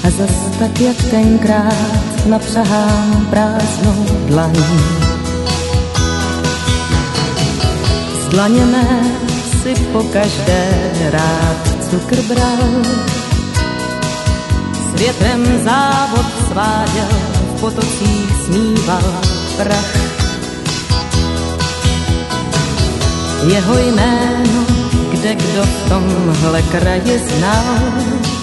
zas tak jak tenkrát napřahám prázdnou dlaň. Z dlaně mé si pokaždé rád cukr bral, s větrem závod sváděl, v potocích smíval prach. Jeho jméno, kde kdo v tomhle kraji znal,